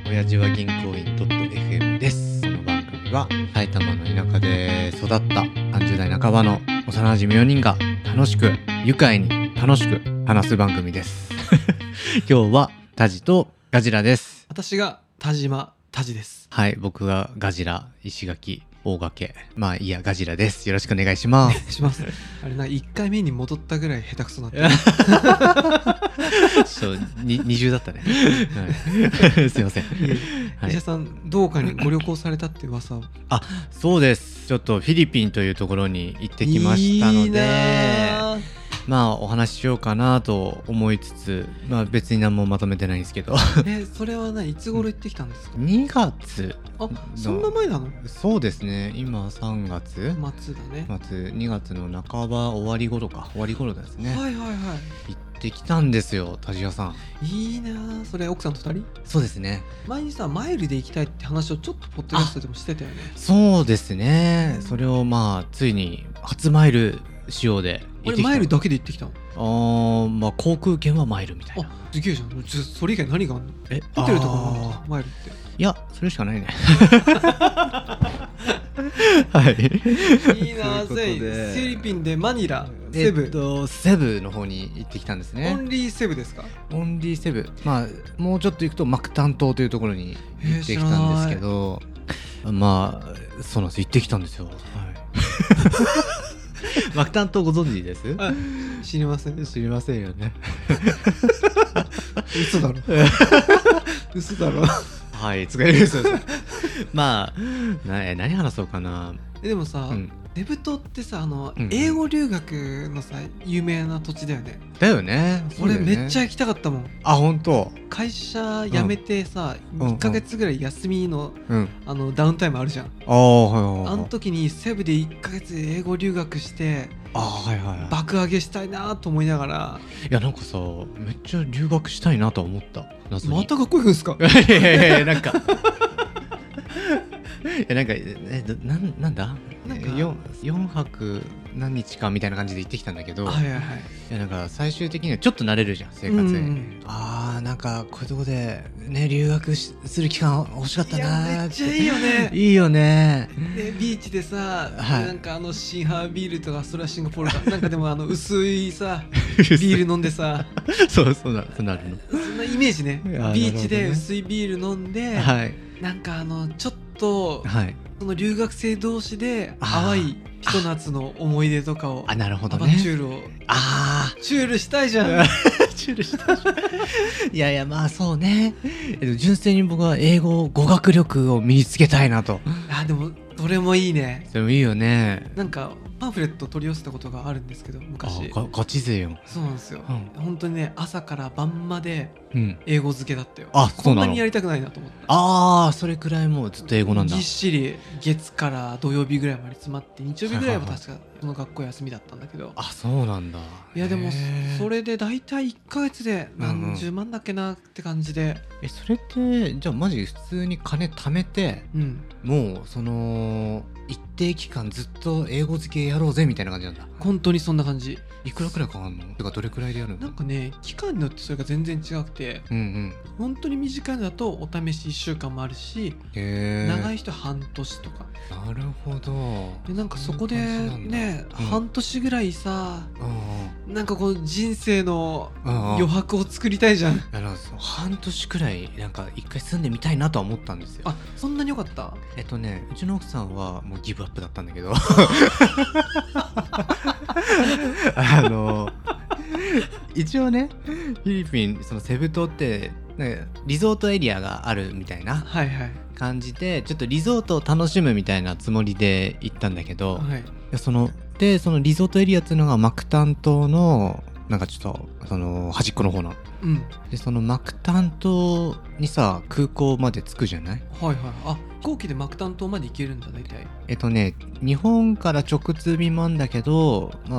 親父は銀行員 .fm です。この番組は埼玉の田舎で育った30代半ばの幼馴染4人が楽しく愉快に楽しく話す番組です今日はタジとガジラです。 私が田島タジです。 はい、僕がガジラ石垣大掛まあいいやガジラです。よろしくお願いします。 します。あれな1回目に戻ったぐらい下手くそなってるそう二重だったね、はい、すいません。 医者さんどうかにご旅行されたって噂を。 あ、そうです。ちょっとフィリピンというところに行ってきましたので、 いいなまあお話ししようかなと思いつつ、まあ別に何もまとめてないんですけどそれはね、いつ頃行ってきたんですか 2月あ、そんな前なの。 そうですね、今3月末だね。 末2月の半ば終わり頃ですね。 はいはいはい。 行ってきたんですよ、タジヤさん。 いいな。それ奥さんと2人。 そうですね。 前にさマイルで行きたいって話をちょっとポッドキャストでもしてたよね。 そうですね。それをまあついに初マイル仕様で行ってきた。 マイルだけで行ってきたの。 まあ航空券はマイルみたいな。 あ、すげえじゃん。それ以外何があるの。ホテルとかもあるのマイルって。 いや、それしかないねはいいいな。フィリピンでマニラセブ、 セブの方に行ってきたんですね。 オンリーセブですか。 オンリーセブ、まあもうちょっと行くとマクタン島というところに行ってきたんですけど、まあそうなんです、行ってきたんですよ、はいマクタン島ご存知です？ 知りませんよね嘘だろ嘘だろはい、使えるですまあ何話そうかな。 でもさ、セブ島ってさ英語留学のさ有名な土地だよね。 だよね。 俺めっちゃ行きたかったもん。 あ、本当。 会社辞めてさ、1ヶ月ぐらい休みのダウンタイムあるじゃん。あの時にセブで1ヶ月英語留学して、爆上げしたいなと思いながら。いや、なんかさめっちゃ留学したいなと思った。 またかっこいいんすかいやなんかなんだ4泊何日かみたいな感じで行ってきたんだけど、いやなんか最終的にはちょっと慣れるじゃん、生活に。なんかこういうとこでね留学する期間欲しかったな。 めっちゃいいよね。 いいよね。 ビーチでさ、なんかシンハービールとか、それはシンガポールかなんかでも薄いさビール飲んでさそうなるの。 そんなイメージね。ビーチで薄いビール飲んで、なんかちょっとその留学生同士で淡いひと夏の思い出とかを、 なるほどね、 アバチュールをチュールしたいじゃんチュールしたいじゃんいやまあそうね。純粋に僕は英語語学力を身につけたいなと。 でもそれもいいね。 それもいいよね。 なんかパンフレット取り寄せたことがあるんですけど、昔。 ガチ勢よ。 そうなんですよ、本当にね、朝から晩まで英語漬けだったよ。 こんなにやりたくないなと思って。 それくらいもうずっと英語なんだ。 ぎっしり月から土曜日ぐらいまで詰まって、日曜日ぐらいは確かその学校休みだったんだけど。 そうなんだ。 いやでもそれで大体1ヶ月で何十万だっけなって感じで。 それってじゃあマジ普通に金貯めて、もうその一定期間ずっと英語漬けやろうぜみたいな感じなんだ。 本当にそんな感じ。 いくらくらいかかんの？てかどれくらいでやるの？ なんかね、期間によってそれが全然違くて、本当に短いのだとお試し1週間もあるし、長い人半年とか。 なるほど。 でなんかそこでね、半年ぐらいさ、なんかこう人生の余白を作りたいじゃん。 半年くらいなんか一回住んでみたいなとは思ったんですよ。 そんなに良かった？ うちの奥さんはもうギブアップだったんだけど一応ね、フィリピンそのセブ島ってなんかリゾートエリアがあるみたいな感じで、ちょっとリゾートを楽しむみたいなつもりで行ったんだけど、そのリゾートエリアっていうのがマクタン島のなんかちょっとその端っこの方なの。でそのマクタン島にさ空港まで着くじゃない？飛行機でマクタン島まで行けるんだ大体。 日本から直通便もあるんだけど、まあ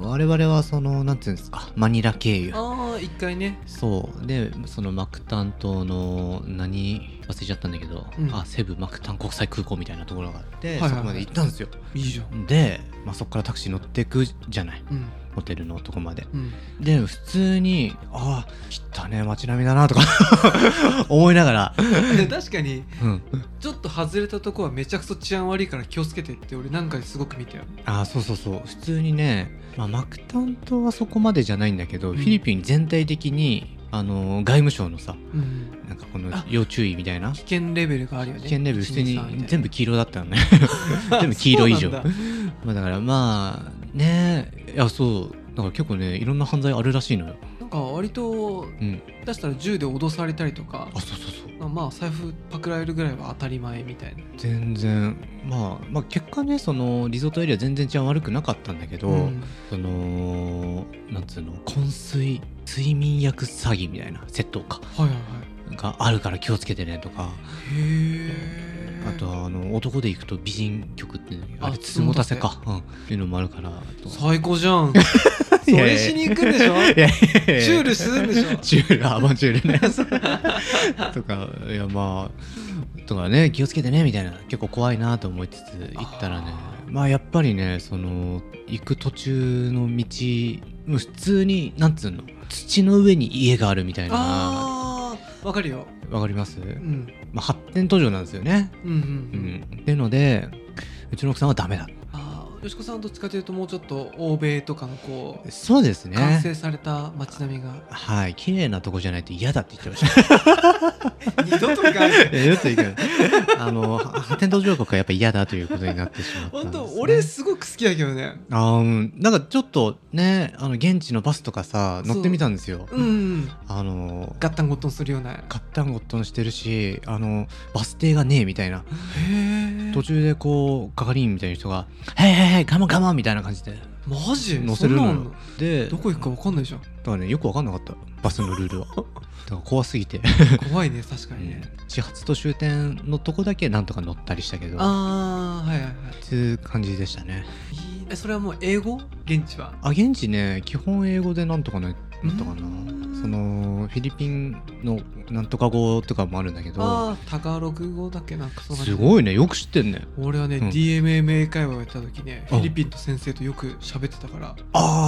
我々はそのなんていうんですか、マニラ経由。 ああ、一回ね。 そうで、そのマクタン島の何忘れちゃったんだけど、セブマクタン国際空港みたいなところがあって、そこまで行ったんですよ。 いいじゃん。 で、そこからタクシー乗ってくじゃない、ホテルのとこまで、で普通に汚ね街並みだなとか思いながら確かに、ちょっと外れたとこはめちゃくそ治安悪いから気をつけてって俺なんかすごく見たよ。 そう普通にね、マクタン島はそこまでじゃないんだけど、フィリピン全体的に外務省のさ、なんかこの要注意みたいな危険レベルがあるよね。 危険レベル普通に全部黄色だったよね全部黄色以上だからね、いやそうだから結構ねいろんな犯罪あるらしいのよ。 なんか割と、出したら銃で脅されたりとか、財布パクられるぐらいは当たり前みたいな。 全然結果ね、そのリゾートエリア全然治安悪くなかったんだけど、そのなんつうの睡眠薬詐欺みたいな窃盗か、があるから気をつけてねとか。あとは男で行くと美人局ってあれつもたせか、っていうのもあるから。 最高じゃんそれしに行くんでしょチュールするんでしょチュールアバンチュールねとかとかね、気をつけてねみたいな、結構怖いなと思いつつ行ったらね、やっぱりね、その行く途中の道普通になんつうの、土の上に家があるみたいな。 わかるよ。 わかります、発展途上なんですよね。っていうのでうちの奥さんはダメだ。 よしこさんはどっちかというともうちょっと欧米とかのこう、 そうですね、 完成された街並みが綺麗なとこじゃないと嫌だって言ってました二度と行かない二度と行かない発展途上国はやっぱ嫌だということになってしまったんです、ね。 本当俺すごく好きだけどね。 なんかちょっとね、現地のバスとかさ乗ってみたんですよ。 ガッタンゴットンするような。 ガッタンゴットンしてるし、バス停がねえみたいな。途中でこう係員みたいな人が「へいカモンカモン」みたいな感じでマジ乗せるのよ。でどこ行くか分かんないじゃん。 だからね、よく分かんなかったバスのルールはだから怖すぎて怖いね、確かにね。 始発と終点のとこだけなんとか乗ったりしたけど、っていう感じでしたね。 それはもう英語？現地は現地ね、基本英語でなんとかなったかな。そのフィリピンのなんとか語とかもあるんだけど、 タガログ語だっけ、なんかそう。 すごいね、よく知ってんね。 俺はね、DMMA 会話をやった時ね、フィリピンと先生とよく喋ってたから。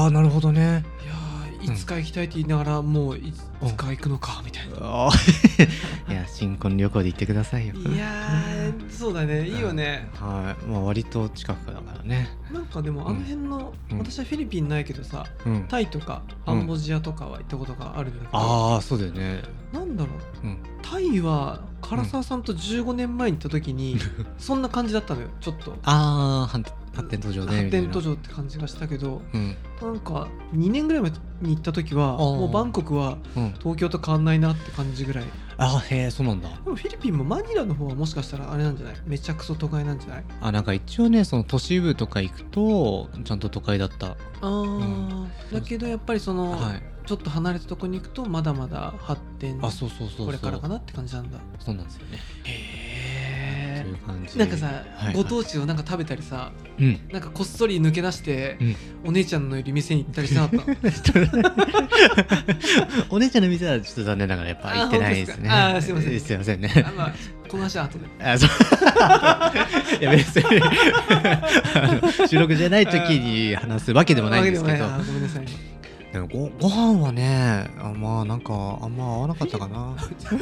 なるほどね。 いつか行きたいって言いながら、もういつか行くのかみたいな。 いや、新婚旅行で行ってくださいよ。 いやそうだね、いいよね。 割と近くだからね。 なんかでもあの辺の、私はフィリピンないけどさ、タイとかカンボジアとかは行ったことがあるんだけど、 そうだよね。 なんだろう、タイは唐沢さんと15年前に行った時にそんな感じだったのよ、ちょっと。 発展途上で発展途上って感じがしたけど、なんか2年ぐらい前に行った時はもうバンコクは東京と変わんないなって感じぐらい。 へえ、そうなんだ。 でもフィリピンもマニラの方はもしかしたらあれなんじゃない、めちゃくそ都会なんじゃない？ なんか一応ね、その都市部とか行くとちゃんと都会だった。 だけどやっぱりその、ちょっと離れたとこに行くとまだまだ発展これからかなって感じなんだ。 そうなんですよね。いう感じ。 なんかさ、ご当地をなんか食べたりさ、なんかこっそり抜け出して、お姉ちゃんのいる店に行ったりしなかったお姉ちゃんの店はちょっと残念ながらやっぱ行ってないですね。 すいません。 すいませんね。 この話は後で。 いや別に収録じゃない時に話すわけでもないんですけど。 ごめんなさい。 でもご飯はね、なんかあんま合わなかったかな。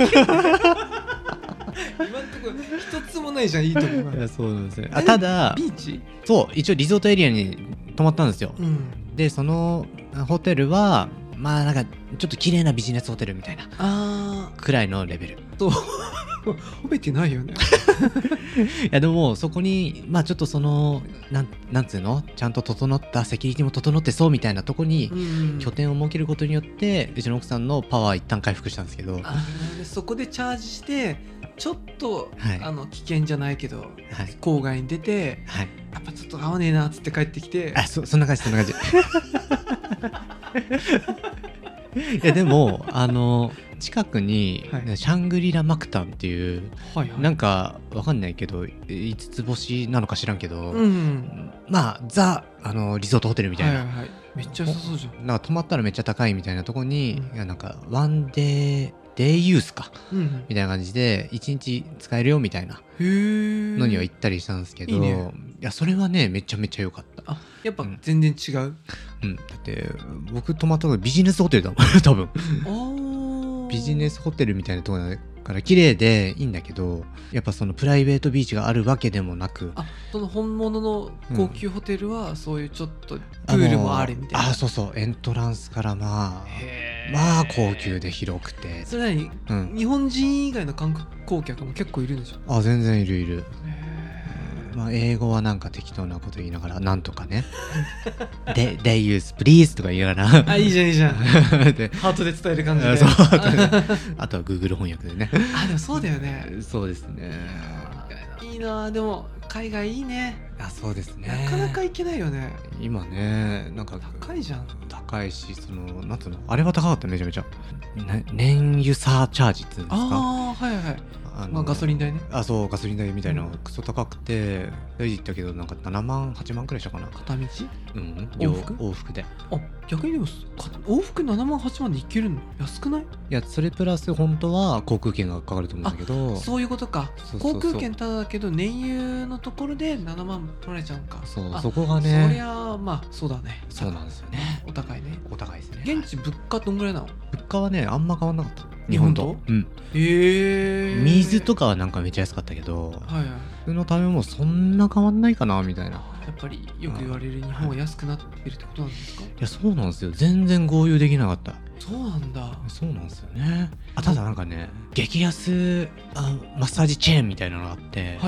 今のところ一つもないじゃん、いいところ。 いや、そうなんですね。ただビーチ？ そう、一応リゾートエリアに泊まったんですよ。でそのホテルはなんかちょっと綺麗なビジネスホテルみたいなくらいのレベルと褒めてないよね。 いやでもそこにちょっとそのなんつうの、ちゃんと整ったセキュリティも整ってそうみたいなとこに拠点を設けることによってうちの奥さんのパワー一旦回復したんですけど、 でそこでチャージしてちょっと、危険じゃないけど、郊外に出て、やっぱちょっと合わねえなっつって帰ってきて、 そんな感じいやでも近くに、シャングリラマクタンっていう、なんかわかんないけど5つ星なのか知らんけど、ザリゾートホテルみたいなめっちゃ良さそうじゃん。 なんか泊まったらめっちゃ高いみたいなとこに、いやなんかワンデイユースか、みたいな感じで1日使えるよみたいなのには行ったりしたんですけど、いやそれはねめちゃめちゃ良かった。 やっぱ全然違う。 だって僕泊まったのビジネスホテルだもん多分ビジネスホテルみたいなところだから綺麗でいいんだけど、やっぱそのプライベートビーチがあるわけでもなく、 その本物の高級ホテルはそういうちょっとプールもあるみたいな。 そうそう、エントランスからまあ高級で広くて。 それ何、日本人以外の観光客も結構いるんでしょ？ 全然いる。英語はなんか適当なこと言いながらなんとかねで They use please とか言いながらいいじゃんいいじゃんでハートで伝える感じであとは Google 翻訳でねでもそうだよね。 そうですね。 いいな。でも海外いいね。 そうですね。 なかなか行けないよね今ね。なんか高いじゃん。 高いし、そのなんつうの、あれは高かった。めちゃめちゃ燃油サーチャージっていうんですか。ガソリン代ね。そう、ガソリン代みたいなのクソ高くて、大事言ったけどなんか7万8万くらいしたかな、片道。往復で。 逆にでも往復7万8万で行けるの安くない？いや、それプラス本当は航空券がかかると思うんだけど。 そういうことか。航空券ただだけど燃油のところで7万取られちゃうか。 そこがね。 そりゃそうだね。 そうなんですよね。 お高いね。 お高いですね。 現地物価どんぐらいなの？ 物価はねあんま変わんなかった。日本と。水とかはなんかめっちゃ安かったけど、その食べ物そんな変わんないかなみたいな。 やっぱりよく言われる日本は安くなってるってことなんですか？ いや、そうなんですよ。全然合流できなかった。 そうなんだ。 そうなんですよね。ただなんかね、激安マッサージチェーンみたいなのがあって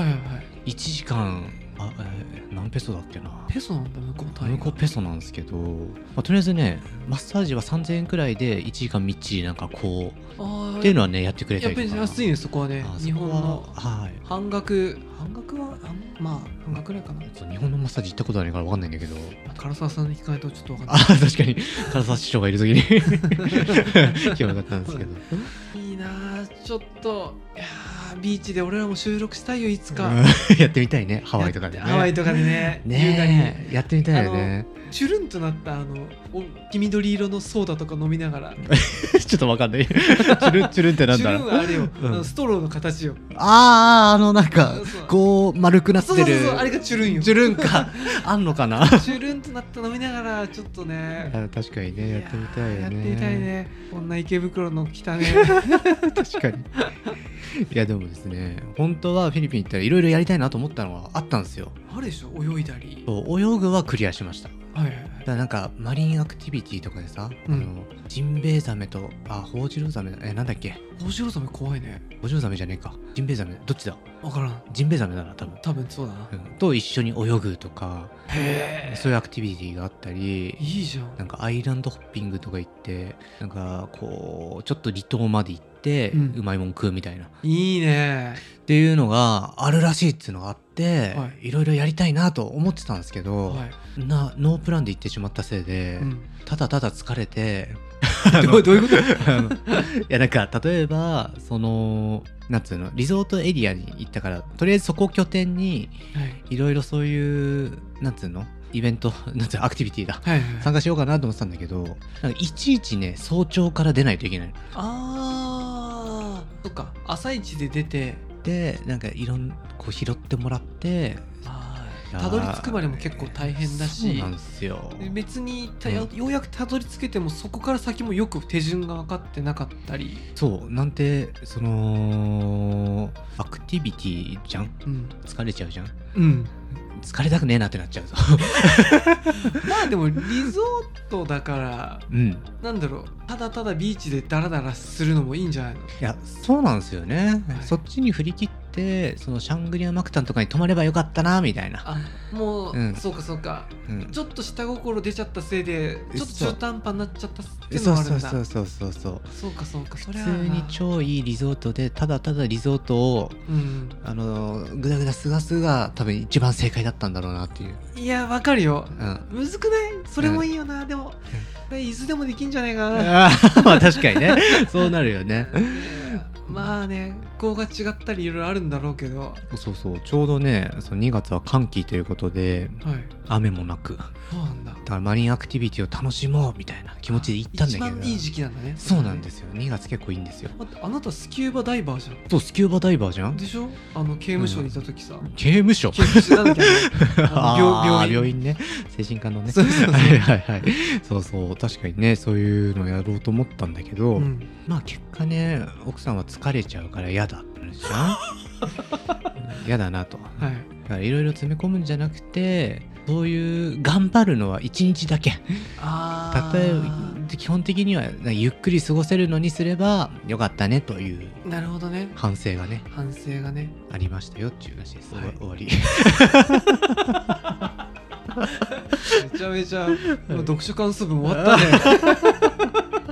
、1時間何ペソだっけな。 ペソなんだ。 向こうペソなんですけど、とりあえずねマッサージは3000円くらいで1時間みっちりなんかこうっていうのはねやってくれたりとか。 やっぱり安いね。そこはね。日本の半額は半額ぐらいかな。 日本のマッサージ行ったことないから分かんないんだけど、 唐沢さんに聞かないとちょっと分かんない。 確かに唐沢師匠がいる時に聞けばよかったんですけどいいな。ちょっとビーチで俺らも収録したいよ、いつか。 やってみたいね。ハワイとかでね。 優雅にやってみたいよね。 チュルンとなった黄緑色のソーダとか飲みながらちょっとわかんないチュルンってなんだ。 チュルンはあれよ、ストローの形よ。 なんかこう丸くなってる。 そうあれがチュルンよ。 チュルンかあんのかな。 チュルンとなった飲みながらちょっとね。 確かにね、やってみたいよね。 やってみたいね。こんな池袋の来たね。 確かに。いやでもですね、本当はフィリピン行ったらいろいろやりたいなと思ったのはあったんですよ。 あるでしょ、泳いだり。 泳ぐはクリアしました。だからなんかマリンアクティビティとかでさ、ジンベエザメとホウジロザメ、なんだっけ。 ホウジロザメ怖いね。 ホウジロザメじゃねえか、ジンベエザメ、どっちだ分からん。 ジンベエザメだな、多分そうだな。 と一緒に泳ぐとか、そういうアクティビティがあったり。 いいじゃん。 なんかアイランドホッピングとか行って、なんかこうちょっと離島まで行ってうまいもん食うみたいな。 いいねっていうのがあるらしいっていうのがあって、いろいろやりたいなと思ってたんですけど、ノープランで行ってしまったせいで、ただただ疲れてどういうこと？ いやなんか例えばそのなんつうの、リゾートエリアに行ったから、とりあえずそこを拠点にいろいろそういうなんつうのイベント、なんつうのアクティビティだ、参加しようかなと思ってたんだけど、なんかいちいちね早朝から出ないといけない。 そっか、朝一で出てでなんかいろんこう拾ってもらって、 たどり着くまでも結構大変だし。 そうなんですよ。 別にようやくたどり着けてもそこから先もよく手順が分かってなかったり。 そうなんて、そのアクティビティじゃん、疲れちゃうじゃん。疲れたくねえなってなっちゃうぞ。 でもリゾートだから、なんだろう、ただただビーチでダラダラするのもいいんじゃないの？いやそうなんですよね、そっちに振り切ってそのシャングリアマクタンとかに泊まればよかったなみたいな。 もう、そうかそうか、ちょっと下心出ちゃったせいでちょっと中途半端になっちゃったっていうのもあるんだ。そうかそれは普通に超いいリゾートでただただリゾートを、グダグダすがすが多分一番正解だったんだろうなっていう。 いやわかるよ、むずくない？それもいいよな、でも伊豆でもできんじゃないかな。 まあ確かにねそうなるよね。 まあね、気候が違ったりいろいろあるんだろうけど、 そうそう、ちょうどねその2月は寒気ということで、はい、雨もなく、 そうなんだ。 だからマリンアクティビティを楽しもうみたいな気持ちで行ったんだけど、 一番いい時期なんだね。 そうなんですよ、2月結構いいんですよ。 あなたスキューバダイバーじゃん。 そう、スキューバダイバーじゃん。 でしょ、刑務所にいた時さ、 刑務所なんだっけ病院ね、精神科のね。そうそうそうはいはいはい、そうそう、確かにね、そういうのやろうと思ったんだけど、まあ結果ね、奥さんは疲れちゃうから嫌だって言うんじゃん嫌だなと、はい、だからいろいろ詰め込むんじゃなくて、そういう頑張るのは1日だけ。例えば基本的にはゆっくり過ごせるのにすればよかったねという、 なるほどね、 反省がねありましたよっていう話です、はい、終わりめちゃめちゃ読書感想文終わったね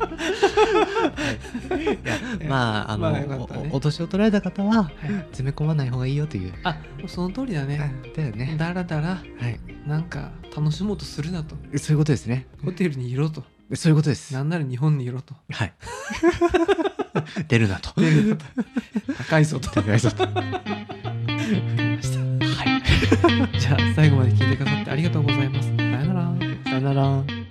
まあお年を取られた方は詰め込まない方がいいよという。 その通りだね。 だよね。 だらだらなんか楽しもうとするなと。 そういうことですね。 ホテルにいろと。 そういうことです。 なんなら日本にいろと。 はい。出るなと。 高いぞと。 高いぞと。はい。 じゃあ最後まで聞いてくださってありがとうございます。さよなら。 さよなら。